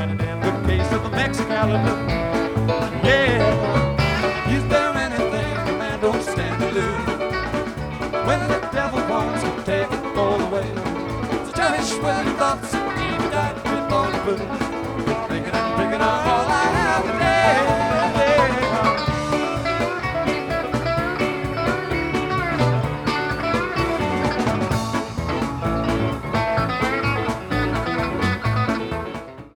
And in the case of the Mexicalibur, yeah, is there anything a man don't stand to lose? When the devil wants to take it all away, so cherish when your thoughts are deep, dive before the blues.